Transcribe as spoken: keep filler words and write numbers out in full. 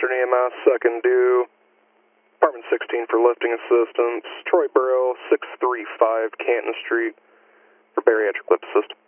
Western E M S, second due, apartment sixteen for lifting assistance, Troy Borough, six three five Canton Street for bariatric lift assist.